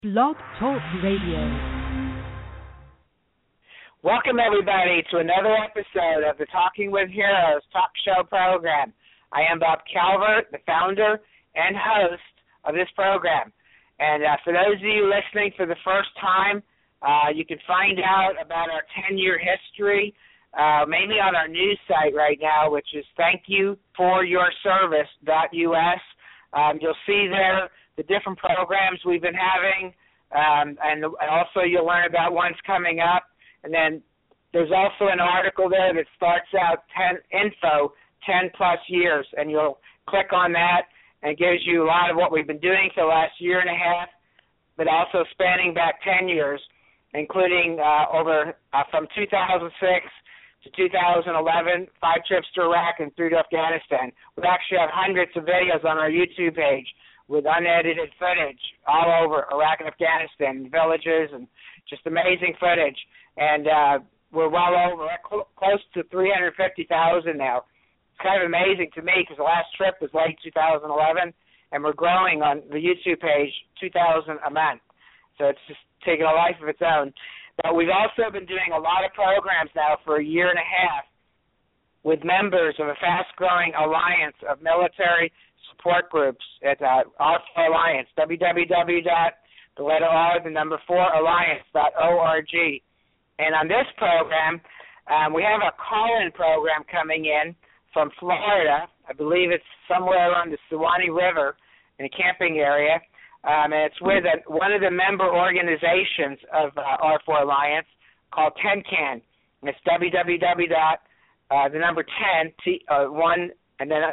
Blog Talk Radio. Welcome, everybody, to another episode of the Talking with Heroes talk show program. I am Bob Calvert, the founder and host of this program. And for those of you listening for the first time, you can find out about our 10-year history, mainly on our news site right now, which is thankyouforyourservice.us. You'll see there the different programs we've been having, and also you'll learn about ones coming up. And then there's also an article there that starts out 10 plus years, and you'll click on that, and it gives you a lot of what we've been doing for the last year and a half, but also spanning back 10 years, including from 2006 to 2011, 5 trips to Iraq and through to Afghanistan. We actually have hundreds of videos on our YouTube page with unedited footage all over Iraq and Afghanistan, villages, and just amazing footage. And we're well over, close to 350,000 now. It's kind of amazing to me because the last trip was late 2011, and we're growing on the YouTube page 2,000 a month. So it's just taking a life of its own. But we've also been doing a lot of programs now for a year and a half with members of a fast-growing alliance of military support groups at R4 Alliance, www.4alliance.org. And on this program, we have a call-in program coming in from Florida. I believe it's somewhere around the Suwannee River in a camping area. And it's with one of the member organizations of R4 Alliance called 10CAN. And it's www.10, and then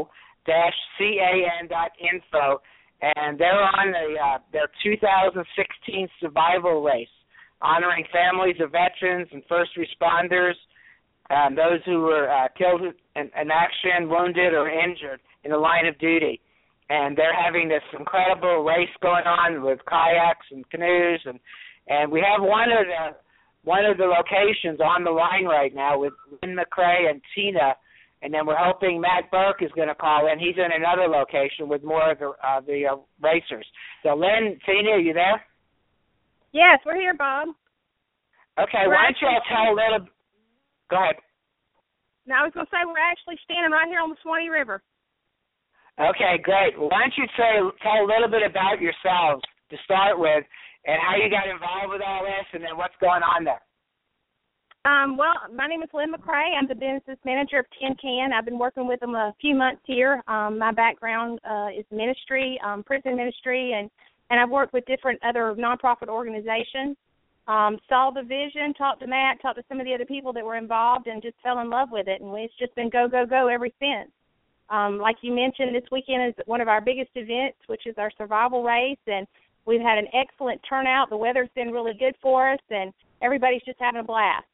-CAN.info. And they're on their 2016 survival race, honoring families of veterans and first responders, those who were killed in action, wounded, or injured in the line of duty. And they're having this incredible race going on with kayaks and canoes, and we have one of the locations on the line right now with Lynn McCrae and Tina, and then we're hoping Matt Burke is going to call in. He's in another location with more of the racers. So Lynn, Tina, are you there? Yes, we're here, Bob. Okay, why don't you all tell a little? Go ahead. Now, I was going to say we're actually standing right here on the Suwannee River. Okay, great. Why don't you tell a little bit about yourselves to start with and how you got involved with all this and then what's going on there. Well, my name is Lynn McCrae. I'm the business manager of 10CAN. I've been working with them a few months here. My background is ministry, prison ministry, and I've worked with different other nonprofit organizations. Saw the vision, talked to Matt, talked to some of the other people that were involved, and just fell in love with it. And it's just been go, go, go ever since. Like you mentioned, this weekend is one of our biggest events, which is our survival race, and we've had an excellent turnout. The weather's been really good for us, and everybody's just having a blast.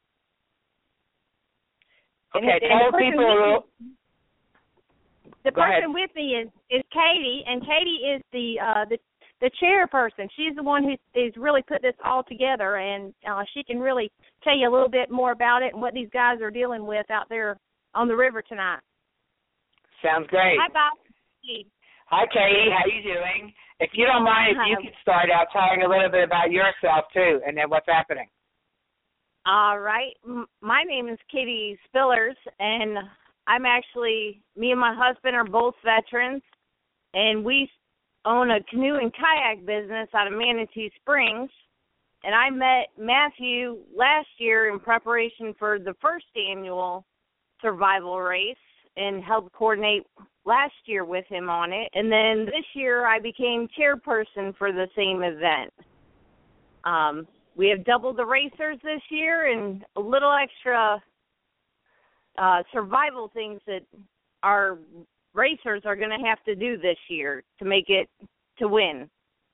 Okay, tell people. The person with me is Katie, and Katie is the chairperson. She's the one who's really put this all together, and she can really tell you a little bit more about it and what these guys are dealing with out there on the river tonight. Sounds great. Hi, Bob. Hi, Katie. How you doing? If you don't mind, if you could start out telling a little bit about yourself, too, and then what's happening. All right. My name is Katie Spillers, and me and my husband are both veterans, and we own a canoe and kayak business out of Manitou Springs. And I met Matthew last year in preparation for the first annual survival race and helped coordinate last year with him on it. And then this year I became chairperson for the same event. We have doubled the racers this year and a little extra survival things that our racers are going to have to do this year to make it to win.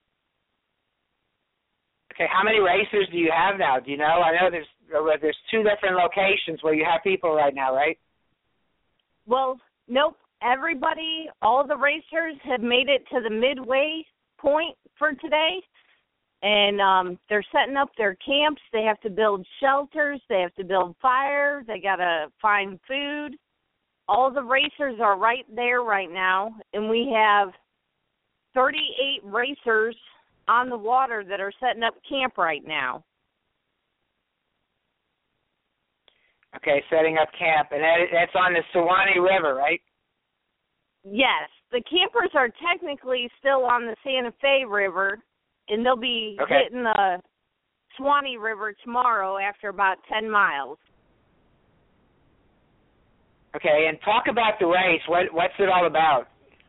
Okay, how many racers do you have now? Do you know? I know there's 2 different locations where you have people right now, right? Well, nope. Everybody, all the racers have made it to the midway point for today. And they're setting up their camps. They have to build shelters. They have to build fire. They got to find food. All the racers are right there right now. And we have 38 racers on the water that are setting up camp right now. Okay, setting up camp, and that's on the Suwannee River, right? Yes, the campers are technically still on the Santa Fe River, and they'll be hitting the Suwannee River tomorrow after about 10 miles. Okay, and talk about the race. What's it all about?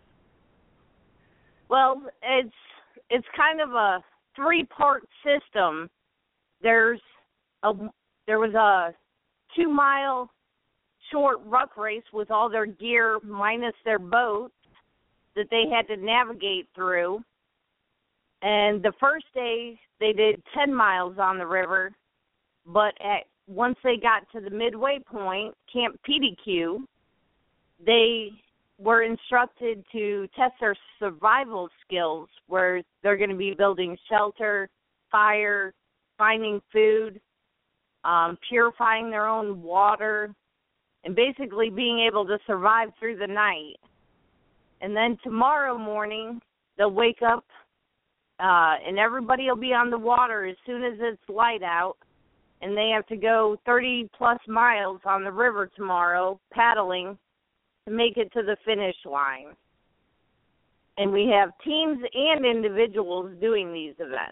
Well, it's kind of a 3-part system. There was a 2-mile short ruck race with all their gear minus their boat that they had to navigate through. And the first day they did 10 miles on the river, but once they got to the midway point, Camp PDQ, they were instructed to test their survival skills, where they're going to be building shelter, fire, finding food, purifying their own water, and basically being able to survive through the night. And then tomorrow morning, they'll wake up, and everybody will be on the water as soon as it's light out, and they have to go 30-plus miles on the river tomorrow, paddling, to make it to the finish line. And we have teams and individuals doing these events.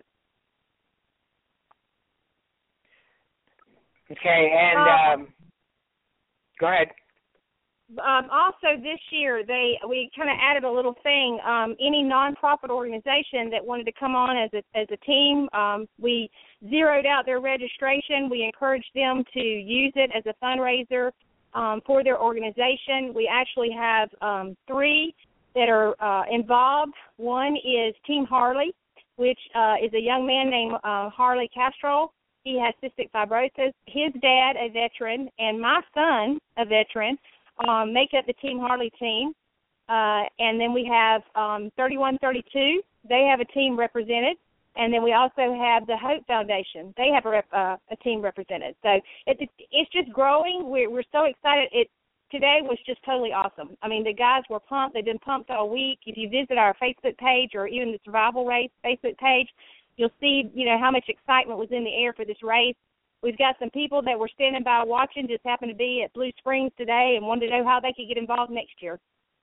Okay, and go ahead. Also, this year, we kind of added a little thing. Any nonprofit organization that wanted to come on as a team, we zeroed out their registration. We encouraged them to use it as a fundraiser for their organization. We actually have 3 that are involved. One is Team Harley, which is a young man named Harley Castro. He has cystic fibrosis. His dad, a veteran, and my son, a veteran, make up the Team Harley team. And then we have 3132. They have a team represented. And then we also have the Hope Foundation. They have a team represented. So it's just growing. We're so excited. Today was just totally awesome. I mean, the guys were pumped. They've been pumped all week. If you visit our Facebook page or even the Survival Race Facebook page, you'll see, how much excitement was in the air for this race. We've got some people that were standing by watching, just happened to be at Blue Springs today and wanted to know how they could get involved next year.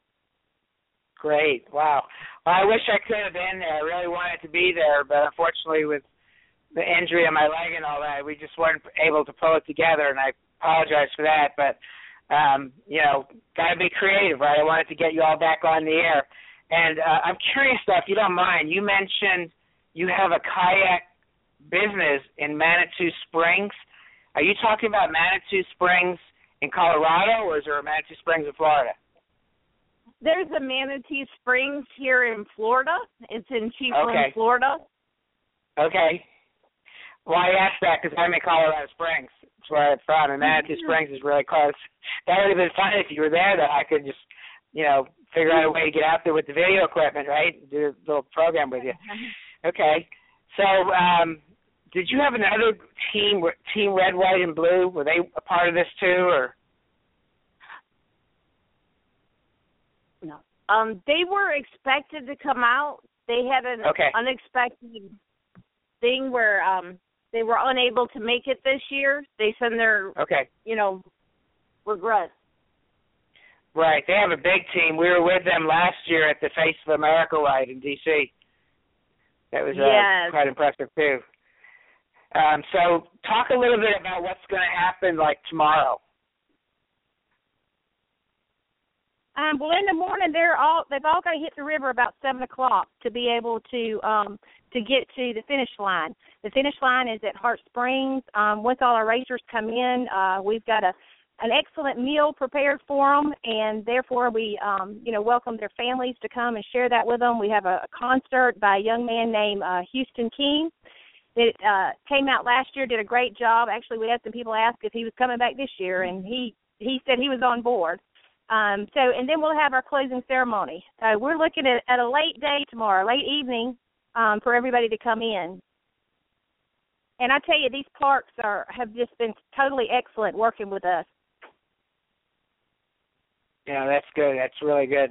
Great. Wow. Well, I wish I could have been there. I really wanted to be there, but unfortunately with the injury on my leg and all that, we just weren't able to pull it together, and I apologize for that. But, got to be creative, right? I wanted to get you all back on the air. And I'm curious, though, if you don't mind, you mentioned you have a kayak business in Manitou Springs. Are you talking about Manitou Springs in Colorado, or is there a Manitou Springs in Florida? There's a Manatee Springs here in Florida. It's in Chiefland, Florida. Okay. Well, I asked that because I'm in Colorado Springs. That's where I'm from, and Manitou Springs is really close. That would have been fun if you were there, that I could just, figure out a way to get out there with the video equipment, right? Do a little program with you. Okay. So, did you have another team, Team Red, White, and Blue? Were they a part of this too, or? No. They were expected to come out. They had an unexpected thing where they were unable to make it this year. They send their, regrets. Right. They have a big team. We were with them last year at the Face of America ride in D.C. That was quite impressive, too. So talk a little bit about what's going to happen, like, tomorrow. Well, in the morning, they've all got to hit the river about 7 o'clock to be able to get to the finish line. The finish line is at Hart Springs. Once all our racers come in, we've got an excellent meal prepared for them, and therefore we, welcome their families to come and share that with them. We have a concert by a young man named Houston King that came out last year, did a great job. Actually, we had some people ask if he was coming back this year, and he said he was on board. And then we'll have our closing ceremony. We're looking at a late day tomorrow, late evening, for everybody to come in. And I tell you, these parks have just been totally excellent working with us. Yeah, that's good. That's really good.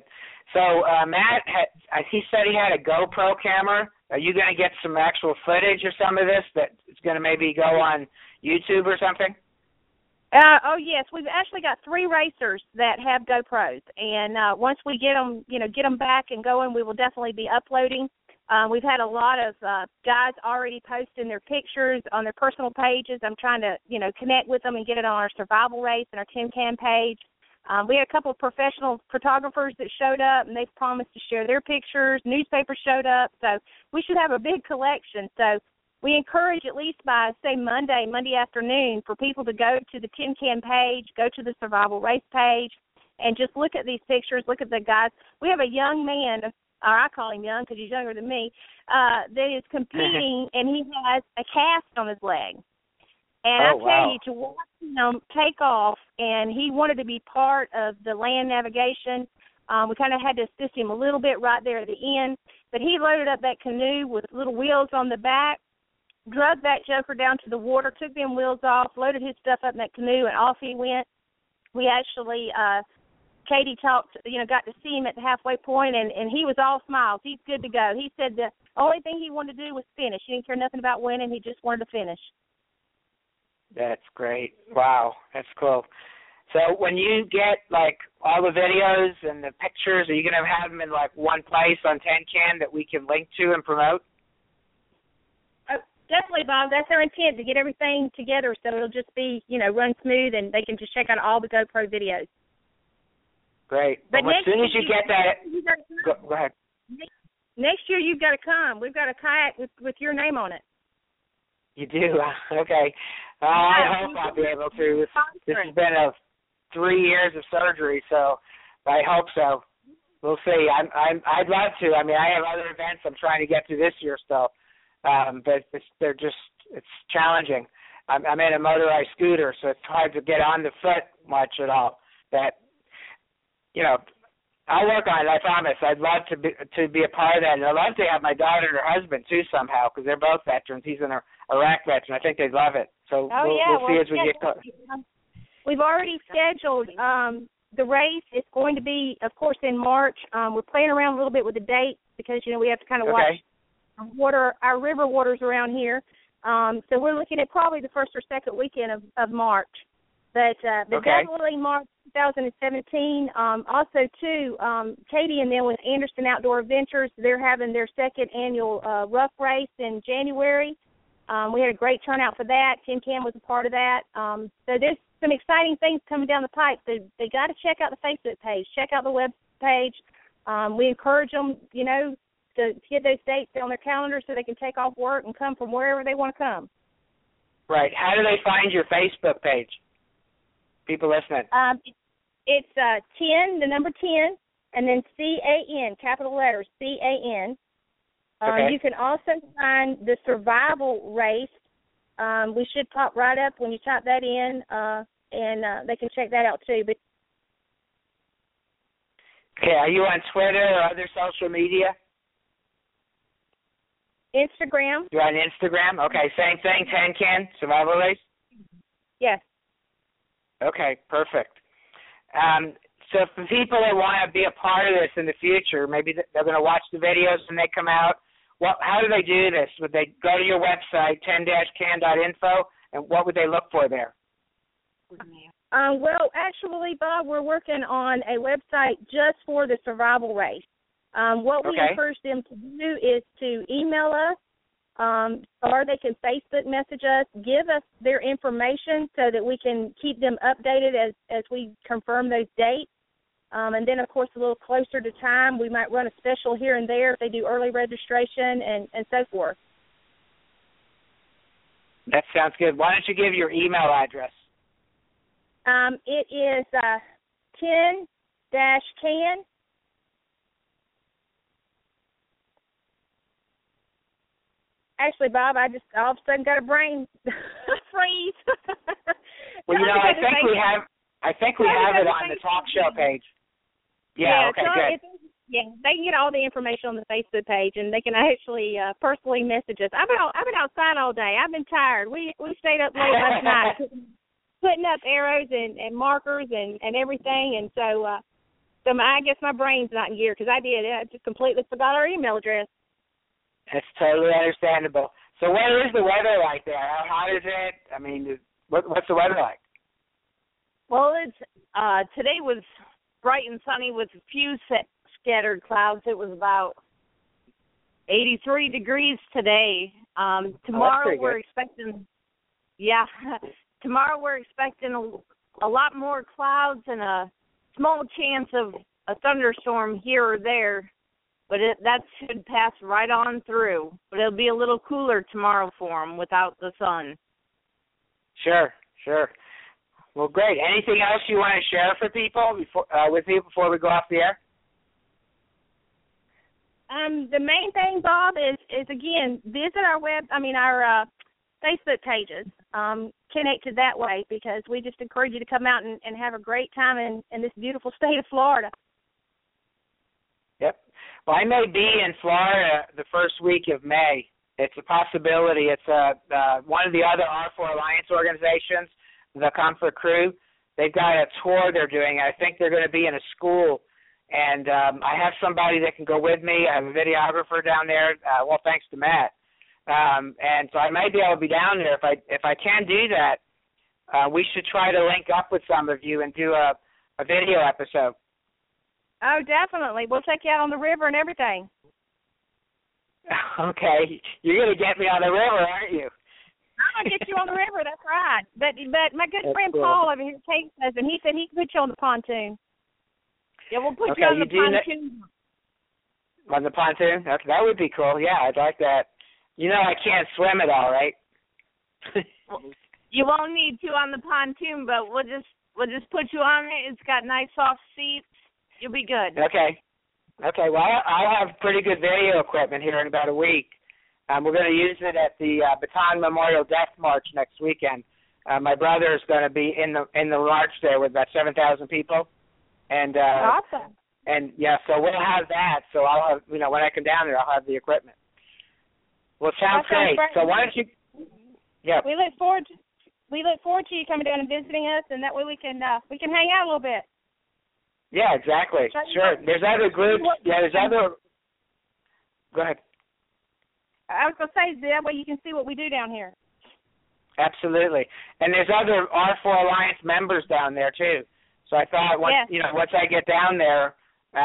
So Matt, he said he had a GoPro camera. Are you going to get some actual footage or some of this that is going to maybe go on YouTube or something? Oh yes, we've actually got 3 racers that have GoPros, and once we get them back and going, we will definitely be uploading. We've had a lot of guys already posting their pictures on their personal pages. I'm trying to, connect with them and get it on our survival race and our Tin Can page. We had a couple of professional photographers that showed up, and they've promised to share their pictures. Newspapers showed up, so we should have a big collection. So we encourage at least by, say, Monday afternoon, for people to go to the Tin Can page, go to the survival race page, and just look at these pictures, look at the guys. We have a young man, or I call him young because he's younger than me, that is competing, and he has a cast on his leg. And I tell you, to watch him take off, and he wanted to be part of the land navigation. We kind of had to assist him a little bit right there at the end, but he loaded up that canoe with little wheels on the back, drug that joker down to the water, took them wheels off, loaded his stuff up in that canoe, and off he went. We actually, Katie got to see him at the halfway point, and he was all smiles. He's good to go. He said the only thing he wanted to do was finish. He didn't care nothing about winning. He just wanted to finish. That's great. Wow, that's cool. So when you get, all the videos and the pictures, are you going to have them in, one place on Tin Can that we can link to and promote? Definitely, Bob. That's our intent, to get everything together so it'll just be, run smooth, and they can just check out all the GoPro videos. Great. But as soon as you get that, go ahead. Next year you've got to come. We've got a kayak with your name on it. You do? Okay. I hope I'll be able to. This has been 3 years of surgery, so I hope so. We'll see. I'd love to. I mean, I have other events I'm trying to get to this year still, but it's challenging. I'm in a motorized scooter, so it's hard to get on the foot much at all. I'll work on it, I promise. I'd love to be a part of that, and I'd love to have my daughter and her husband, too, somehow, because they're both veterans. He's an Iraq veteran. I think they'd love it. So we'll see as we get close. We've already scheduled the race. It's going to be, of course, in March. We're playing around a little bit with the dates because, we have to kind of watch our river waters around here. So we're looking at probably the first or second weekend of March. But definitely March 2017. Also, too, Katie and them with Anderson Outdoor Adventures, they're having their second annual rough race in January. We had a great turnout for that. Tin Can was a part of that. So there's some exciting things coming down the pipe. So they got to check out the Facebook page, check out the web page. We encourage them, to get those dates on their calendar so they can take off work and come from wherever they want to come. Right. How do they find your Facebook page? People listening. It's 10, the number 10, and then CAN, capital letters, CAN. You can also find the survival race. We should pop right up when you type that in, and they can check that out too. But okay, are you on Twitter or other social media? Instagram. You're on Instagram? Okay, same thing, Tin Can, survival race? Yes. Okay, perfect. So for people that want to be a part of this in the future, maybe they're going to watch the videos when they come out. How do they do this? Would they go to your website, 10-can.info, and what would they look for there? Well, actually, Bob, we're working on a website just for the survival race. What we encourage them to do is to email us, or they can Facebook message us, give us their information so that we can keep them updated as we confirm those dates. And then, of course, a little closer to time, we might run a special here and there if they do early registration and so forth. That sounds good. Why don't you give your email address? It is 10-can. Actually, Bob, I just all of a sudden got a brain freeze. Well, I think we have it on the talk show page. Yeah, okay, good. They can get all the information on the Facebook page, and they can actually personally message us. I've been outside all day. I've been tired. We stayed up late last night putting up arrows and markers and everything, and so So I guess my brain's not in gear because I just completely forgot our email address. That's totally understandable. So what is the weather like there? How hot is it? I mean, what's the weather like? Well, it's today was bright and sunny with a few scattered clouds. It was about 83 degrees today. Tomorrow we're expecting, tomorrow we're expecting a lot more clouds and a small chance of a thunderstorm here or there, but that should pass right on through. But it'll be a little cooler tomorrow for them without the sun. Sure. Well, great. Anything else you want to share for people with you before we go off the air? The main thing, Bob, is again, visit our our Facebook pages. Connect to that way because we just encourage you to come out and have a great time in this beautiful state of Florida. Yep. Well, I may be in Florida the first week of May. It's a possibility. It's one of the other R4 Alliance organizations, the Comfort Crew. They've got a tour they're doing. I think they're going to be in a school. And I have somebody that can go with me. I have a videographer down there. Thanks to Matt. And so I may be able to be down there. If I can do that, we should try to link up with some of you and do a video episode. Oh, definitely. We'll take you out on the river and everything. Okay. You're going to get me on the river, aren't you? I'm going to get you on the river. That's right. But my good friend cool. Paul over here, Kate, says, and he said he can put you on the pontoon. Yeah, we'll put you on the pontoon. On the pontoon? Okay, that would be cool. Yeah, I'd like that. You know I can't swim at all, right? You won't need to on the pontoon, but we'll just put you on it. It's got nice soft seats. You'll be good. Okay. Well, I'll have pretty good video equipment here in about a week. We're going to use it at the Bataan Memorial Death March next weekend. My brother is going to be in the march there with about 7,000 people. And awesome. And yeah, so we'll have that. So I'll have, when I come down there, I'll have the equipment. Well, sounds great. So why don't you? Yeah. We look forward to you coming down and visiting us, and that way we can hang out a little bit. Yeah, exactly. Sure. There's other groups. Yeah, there's other. Go ahead. I was going to say that way you can see what we do down here. Absolutely. And there's other R4 Alliance members down there too. So I thought once I get down there,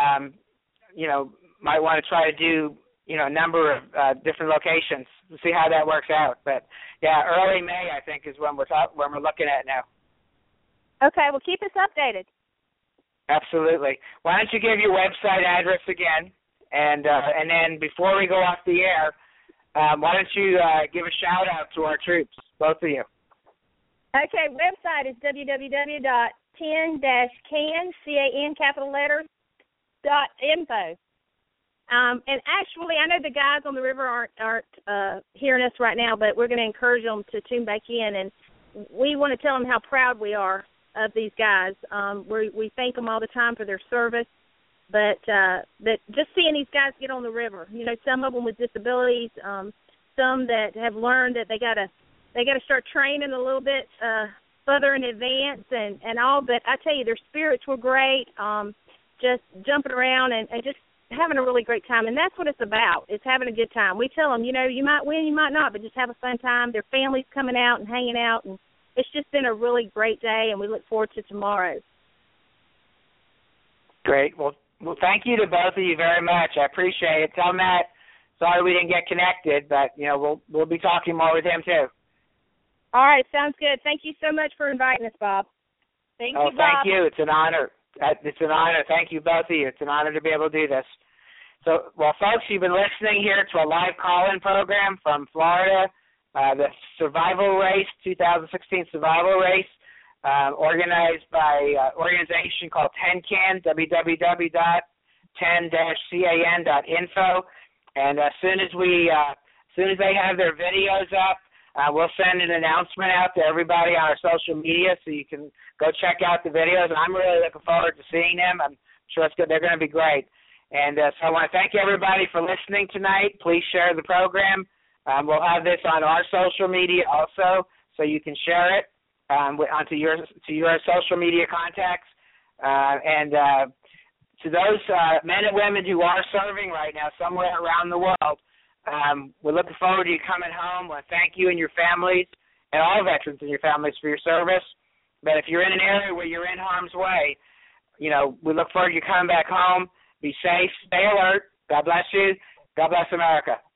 might want to try to do a number of different locations to see how that works out. But yeah, early May I think is when we're looking at now. Okay, well keep us updated. Absolutely. Why don't you give your website address again, and then before we go off the air, why don't you give a shout out to our troops, both of you? Okay, website is www.10-can.info. And actually, I know the guys on the river aren't hearing us right now, but we're going to encourage them to tune back in, and we want to tell them how proud we are of these guys. We thank them all the time for their service, but just seeing these guys get on the river, some of them with disabilities, some that have learned that they got to start training a little bit further in advance and all, but I tell you, their spirits were great, just jumping around and just having a really great time, and that's what it's about. It's having a good time. We tell them, you might win, you might not, but just have a fun time. Their families coming out and hanging out, and it's just been a really great day, and we look forward to tomorrow. Great. Well, thank you to both of you very much. I appreciate it. Tell Matt, sorry we didn't get connected, but we'll be talking more with him too. All right, sounds good. Thank you so much for inviting us, Bob. Thank you, Bob. Thank you. It's an honor. It's an honor. Thank you, both of you. It's an honor to be able to do this. So, folks, you've been listening here to a live call-in program from Florida, the Survival Race, 2016 Survival Race, organized by an organization called 10CAN, www.10-can.info. And as soon as they have their videos up, we'll send an announcement out to everybody on our social media so you can go check out the videos. And I'm really looking forward to seeing them. I'm sure it's good. They're going to be great. And so I want to thank everybody for listening tonight. Please share the program. We'll have this on our social media also, so you can share it onto your social media contacts. And to those men and women who are serving right now somewhere around the world, we're looking forward to you coming home. I thank you and your families and all veterans and your families for your service. But if you're in an area where you're in harm's way, we look forward to you coming back home. Be safe. Stay alert. God bless you. God bless America.